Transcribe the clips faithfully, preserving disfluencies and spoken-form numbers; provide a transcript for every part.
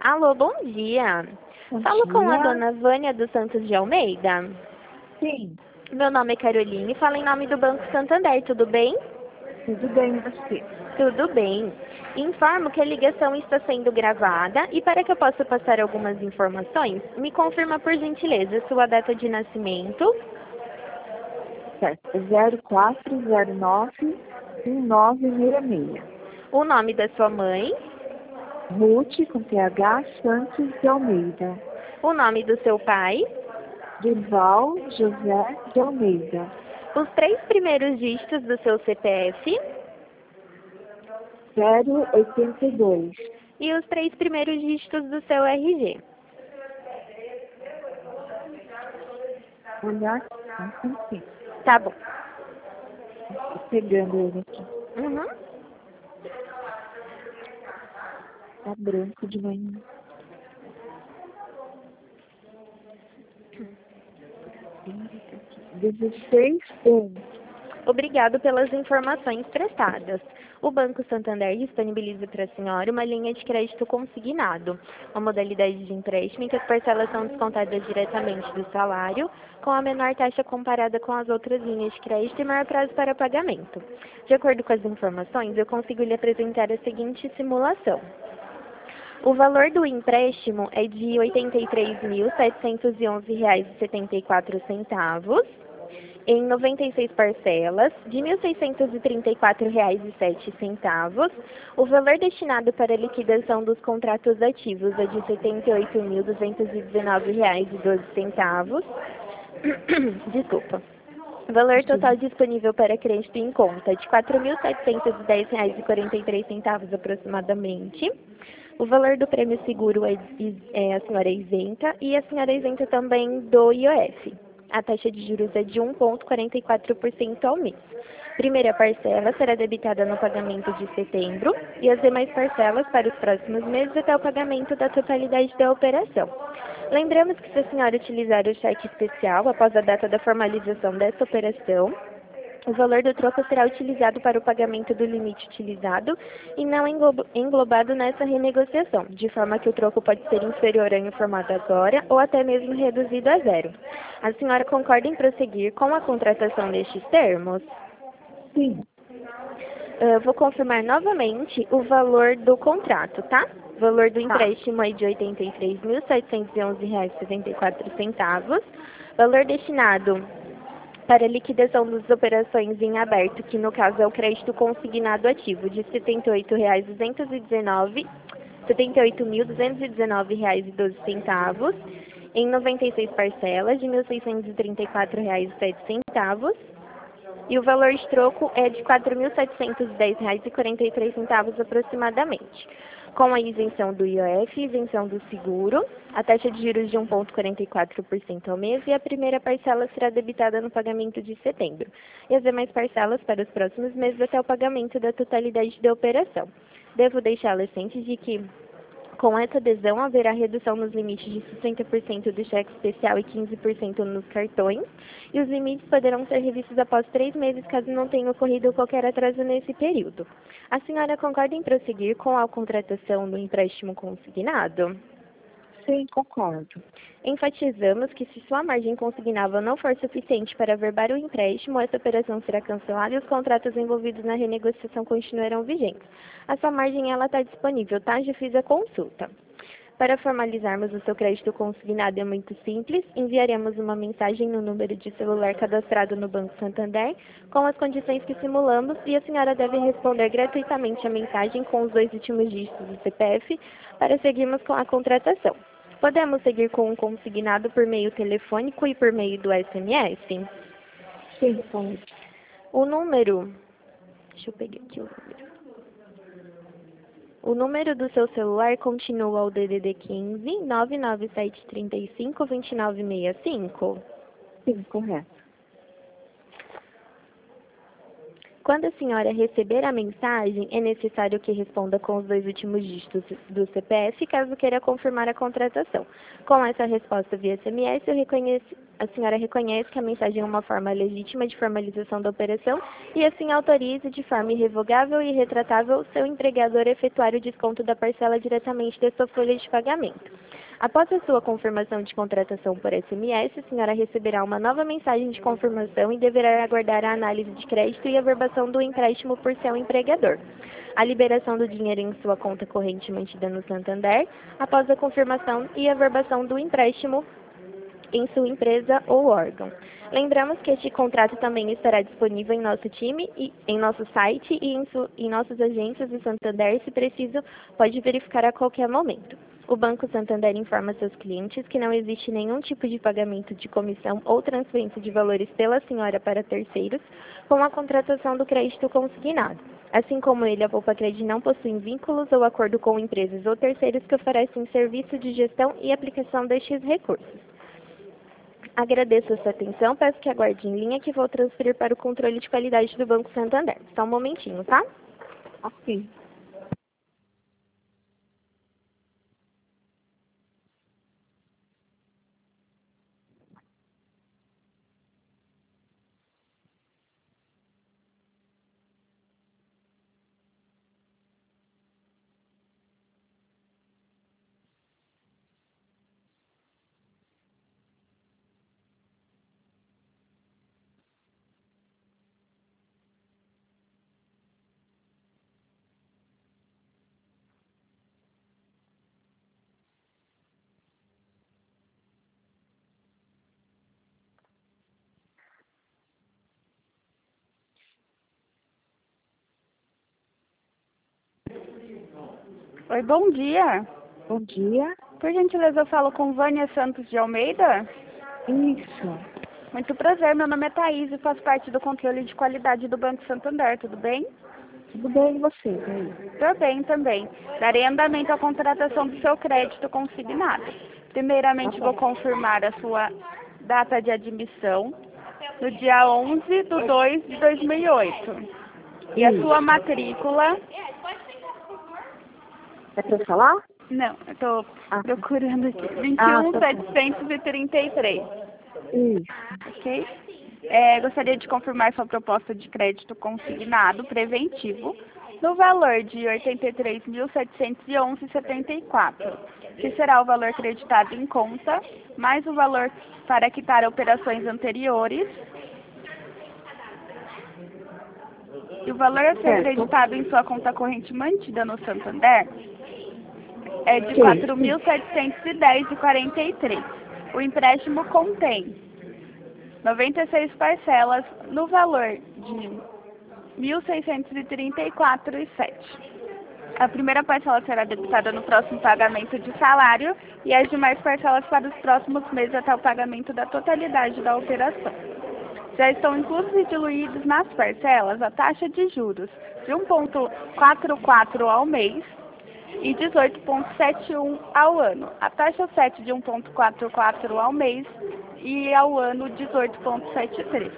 Alô, bom dia. Bom Falo com a dia. dona Vânia dos Santos de Almeida. Sim, Meu nome é Caroline, falo em nome do Banco Santander, tudo bem? tudo bem e você? Tudo bem. Informo que a ligação está sendo gravada e para que eu possa passar algumas informações, me confirma por gentileza sua data de nascimento, Certo, é zero quatro zero nove um nove seis seis. o nome da sua mãe, Ruth, com T H, Santos de Almeida. o nome do seu pai, Durval José de Almeida. os três primeiros dígitos do seu C P F zero oitenta e dois. e os três primeiros dígitos do seu R G. Olhar, não consigo. Tá bom. Tô pegando ele aqui. Uhum. Tá branco de manhã. dezesseis um. Obrigado pelas informações prestadas. O Banco Santander disponibiliza para a senhora uma linha de crédito consignado, uma modalidade de empréstimo em que as parcelas são descontadas diretamente do salário, com a menor taxa comparada com as outras linhas de crédito e maior prazo para pagamento. De acordo com as informações, eu consigo lhe apresentar a seguinte simulação. O valor do empréstimo é de oitenta e três mil, setecentos e onze reais e setenta e quatro centavos, em noventa e seis parcelas, de mil seiscentos e trinta e quatro reais e sete centavos. O valor destinado para a liquidação dos contratos ativos é de setenta e oito mil, duzentos e dezenove reais e doze centavos. Desculpa. O valor total disponível para crédito em conta é de quatro mil setecentos e dez reais e quarenta e três centavos aproximadamente. O valor do prêmio seguro é, é a senhora é isenta e a senhora é isenta também do I O F. A taxa de juros é de um vírgula quarenta e quatro por cento ao mês. Primeira parcela será debitada no pagamento de setembro e as demais parcelas para os próximos meses até o pagamento da totalidade da operação. Lembramos que se a senhora utilizar o cheque especial após a data da formalização dessa operação, o valor do troco será utilizado para o pagamento do limite utilizado e não englobado nessa renegociação, de forma que o troco pode ser inferior ao informado agora ou até mesmo reduzido a zero. A senhora concorda em prosseguir com a contratação destes termos? Sim. Eu vou confirmar novamente o valor do contrato, tá? O valor do Tá. empréstimo é de oitenta e três mil, setecentos e onze reais e setenta e quatro centavos. Valor destinado para liquidação das operações em aberto, que no caso é o crédito consignado ativo, de setenta e oito reais duzentos e dezenove, setenta e oito mil, duzentos e dezenove reais e doze centavos, em noventa e seis parcelas de mil seiscentos e trinta e quatro reais e sete centavos. E o valor de troco é de quatro mil setecentos e dez reais e quarenta e três centavos aproximadamente, com a isenção do I O F, isenção do seguro, a taxa de juros de um vírgula quarenta e quatro por cento ao mês e a primeira parcela será debitada no pagamento de setembro, e as demais parcelas para os próximos meses até o pagamento da totalidade da operação. Devo deixá-la ciente de que, com essa adesão, haverá redução nos limites de sessenta por cento do cheque especial e quinze por cento nos cartões, e os limites poderão ser revistos após três meses, caso não tenha ocorrido qualquer atraso nesse período. A senhora concorda em prosseguir com a contratação do empréstimo consignado? Sim, concordo. Enfatizamos que se sua margem consignável não for suficiente para averbar o empréstimo, essa operação será cancelada e os contratos envolvidos na renegociação continuarão vigentes. A sua margem ela está disponível, tá? Já fiz a consulta. Para formalizarmos o seu crédito consignado é muito simples, enviaremos uma mensagem no número de celular cadastrado no Banco Santander com as condições que simulamos e a senhora deve responder gratuitamente a mensagem com os dois últimos dígitos do C P F para seguirmos com a contratação. Podemos seguir com um consignado por meio telefônico e por meio do S M S? Sim, pode. O número... Deixa eu pegar aqui o número. O número do seu celular continua o D D D quinze, nove nove sete três cinco, dois nove seis cinco? Sim, correto. Quando a senhora receber a mensagem, é necessário que responda com os dois últimos dígitos do C P F, caso queira confirmar a contratação. Com essa resposta via S M S, eu reconheço, a senhora reconhece que a mensagem é uma forma legítima de formalização da operação e assim autoriza de forma irrevogável e retratável seu empregador a efetuar o desconto da parcela diretamente da sua folha de pagamento. Após a sua confirmação de contratação por S M S, a senhora receberá uma nova mensagem de confirmação e deverá aguardar a análise de crédito e a verbação do empréstimo por seu empregador. A liberação do dinheiro em sua conta corrente mantida no Santander, após a confirmação e a verbação do empréstimo em sua empresa ou órgão. Lembramos que este contrato também estará disponível em nosso time, e, em nosso site e em, su, em nossas agências do Santander, se preciso, pode verificar a qualquer momento. O Banco Santander informa seus clientes que não existe nenhum tipo de pagamento de comissão ou transferência de valores pela senhora para terceiros com a contratação do crédito consignado. Assim como ele, a Poupa Cred não possui vínculos ou acordo com empresas ou terceiros que oferecem serviço de gestão e aplicação destes recursos. Agradeço a sua atenção, peço que aguarde em linha que vou transferir para o controle de qualidade do Banco Santander. Só um momentinho, tá? Ok. Oi, bom dia. Bom dia. Por gentileza, eu falo com Vânia Santos de Almeida. Isso. Muito prazer, meu nome é Thaís e faço parte do controle de qualidade do Banco Santander, tudo bem? Tudo bem e você, Thaís? Tudo bem também. Darei andamento à contratação do seu crédito consignado. Primeiramente, Tá vou bom. confirmar a sua data de admissão no dia onze de dois de dois mil e oito. E a Isso. sua matrícula... É para falar? Não, eu estou Ah. procurando aqui. vinte e Ah, um, tá bom. setecentos e trinta e três. Isso. Ok? É, gostaria de confirmar sua proposta de crédito consignado preventivo no valor de oitenta e três mil setecentos e onze vírgula setenta e quatro, que será o valor creditado em conta, mais o valor para quitar operações anteriores. E o valor a ser Certo. creditado em sua conta corrente mantida no Santander é de Sim. quatro mil setecentos e dez vírgula quarenta e três. O empréstimo contém noventa e seis parcelas no valor de mil seiscentos e trinta e quatro vírgula sete. A primeira parcela será debitada no próximo pagamento de salário e as demais parcelas para os próximos meses até o pagamento da totalidade da operação. Já estão inclusos e diluídos nas parcelas a taxa de juros de um vírgula quarenta e quatro ao mês e dezoito vírgula setenta e um ao ano. A taxa sete de um vírgula quarenta e quatro ao mês e ao ano dezoito vírgula setenta e três.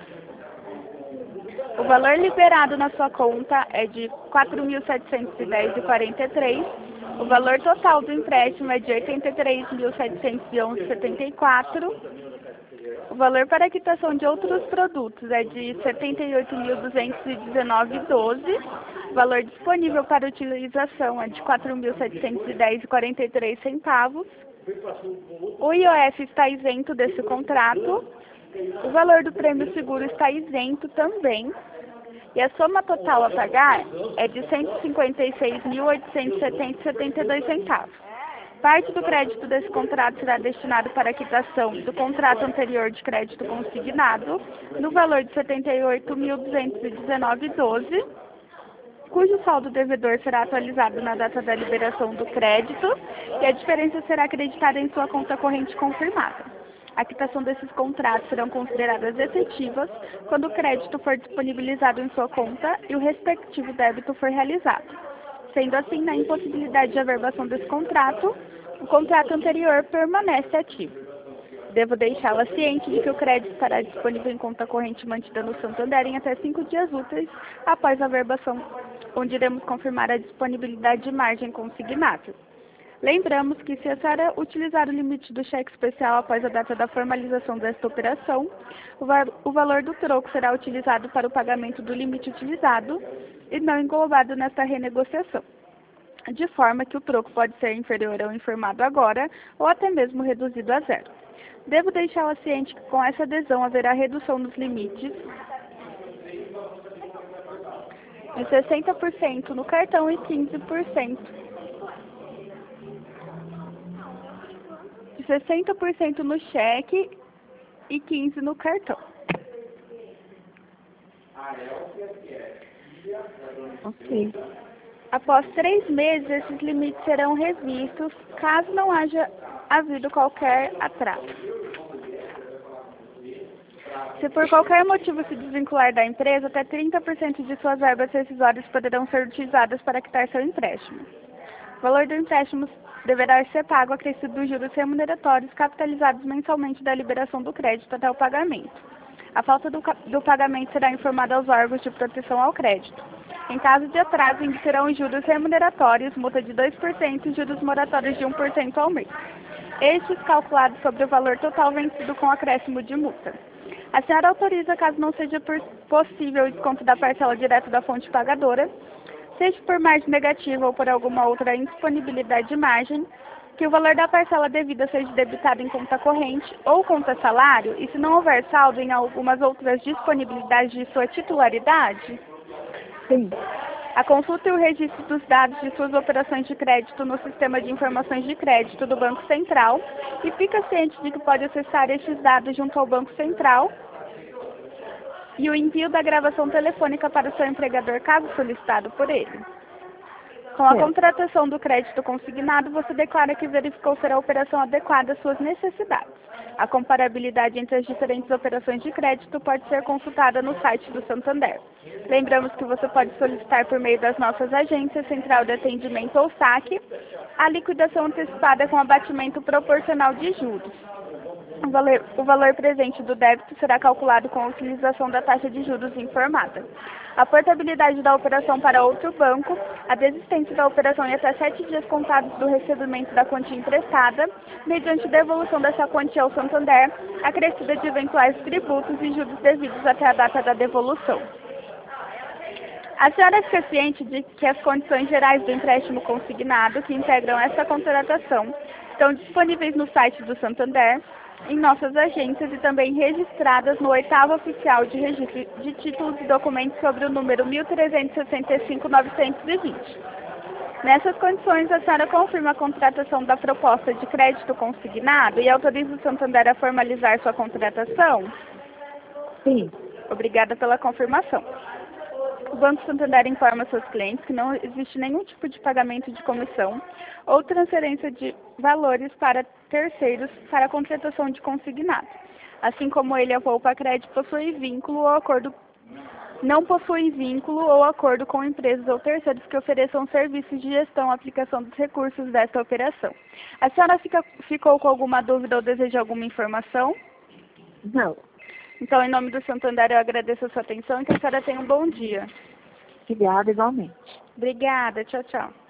O valor liberado na sua conta é de quatro mil setecentos e dez vírgula quarenta e três. O valor total do empréstimo é de oitenta e três mil setecentos e onze vírgula setenta e quatro. O valor para a quitação de outros produtos é de setenta e oito mil duzentos e dezenove vírgula doze. O valor disponível para utilização é de quatro mil setecentos e dez vírgula quarenta e três centavos. O I O F está isento desse contrato. O valor do prêmio seguro está isento também. E a soma total a pagar é de cento e cinquenta e seis mil oitocentos e setenta vírgula setenta e dois centavos. Parte do crédito desse contrato será destinado para a quitação do contrato anterior de crédito consignado, no valor de setenta e oito mil duzentos e dezenove vírgula doze, cujo saldo devedor será atualizado na data da liberação do crédito e a diferença será acreditada em sua conta corrente confirmada. A quitação desses contratos serão consideradas efetivas quando o crédito for disponibilizado em sua conta e o respectivo débito for realizado. Sendo assim, na impossibilidade de averbação desse contrato, o contrato anterior permanece ativo. Devo deixá-la ciente de que o crédito estará disponível em conta corrente mantida no Santander em até cinco dias úteis após a verbação, onde iremos confirmar a disponibilidade de margem consignável. Lembramos que, se a senhora utilizar o limite do cheque especial após a data da formalização desta operação, o, va o valor do troco será utilizado para o pagamento do limite utilizado e não englobado nesta renegociação, de forma que o troco pode ser inferior ao informado agora ou até mesmo reduzido a zero. Devo deixá-la ciente que, com essa adesão, haverá redução nos limites de sessenta por cento no cartão e quinze por cento de sessenta por cento no cheque e quinze por cento no cartão. Ok. Após três meses, esses limites serão revistos, caso não haja havido qualquer atraso. Se por qualquer motivo se desvincular da empresa, até trinta por cento de suas verbas rescisórias poderão ser utilizadas para quitar seu empréstimo. O valor do empréstimo deverá ser pago acrescido dos juros remuneratórios capitalizados mensalmente da liberação do crédito até o pagamento. A falta do, do pagamento será informada aos órgãos de proteção ao crédito. Em caso de atraso, indicarão os juros remuneratórios, multa de dois por cento e juros moratórios de um por cento ao mês. Estes calculados sobre o valor total vencido com acréscimo de multa. A senhora autoriza, caso não seja possível o desconto da parcela direta da fonte pagadora, seja por margem negativa ou por alguma outra indisponibilidade de margem, que o valor da parcela devida seja debitado em conta corrente ou conta salário, e se não houver saldo em algumas outras disponibilidades de sua titularidade? Sim. A consulta e o registro dos dados de suas operações de crédito no Sistema de Informações de Crédito do Banco Central e fica ciente de que pode acessar estes dados junto ao Banco Central e o envio da gravação telefônica para o seu empregador, caso solicitado por ele. Com a contratação do crédito consignado, você declara que verificou ser a operação adequada às suas necessidades. A comparabilidade entre as diferentes operações de crédito pode ser consultada no site do Santander. Lembramos que você pode solicitar por meio das nossas agências, Central de Atendimento ou saque, a liquidação antecipada com abatimento proporcional de juros. O valor, o valor presente do débito será calculado com a utilização da taxa de juros informada. A portabilidade da operação para outro banco, a desistência da operação em até sete dias contados do recebimento da quantia emprestada, mediante devolução dessa quantia ao Santander, acrescida de eventuais tributos e juros devidos até a data da devolução. A senhora fica ciente de que as condições gerais do empréstimo consignado, que integram essa contratação, estão disponíveis no site do Santander, em nossas agências e também registradas no oitavo oficial de registro de títulos e documentos sobre o número mil trezentos e sessenta e cinco, novecentos e vinte. Nessas condições, a senhora confirma a contratação da proposta de crédito consignado e autoriza o Santander a formalizar sua contratação? Sim. Obrigada pela confirmação. O Banco Santander informa seus clientes que não existe nenhum tipo de pagamento de comissão ou transferência de valores para terceiros para a contratação de consignado. Assim como ele, a Poupa Crédito possui vínculo ou acordo, não possui vínculo ou acordo com empresas ou terceiros que ofereçam serviços de gestão ou aplicação dos recursos desta operação. A senhora fica, ficou com alguma dúvida ou deseja alguma informação? Não. Então, em nome do Santander, eu agradeço a sua atenção e que a senhora tenha um bom dia. Obrigada, igualmente. Obrigada. Tchau, tchau.